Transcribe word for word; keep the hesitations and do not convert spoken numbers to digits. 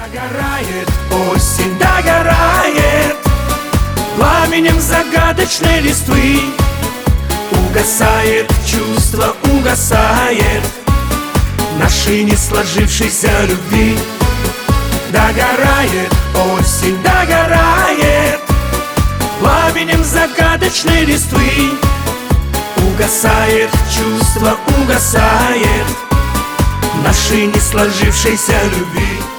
Догорает, осень догорает, пламенем загадочной листвы. Угасает чувство, угасает нашей не сложившейся любви. Догорает, осень догорает, пламенем загадочной листвы. Угасает чувство, угасает нашей не сложившейся любви.